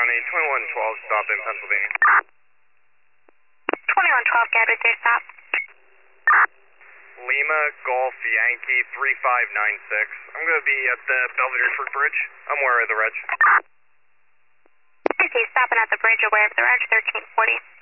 on a 2112 stop in Pennsylvania. 2112, Gabby, 3 stop. Lima Golf Yankee 3596. I'm going to be at the Belvedere Bridge. I'm aware of the reg. I see, stopping at the bridge, aware of the reg, 1340.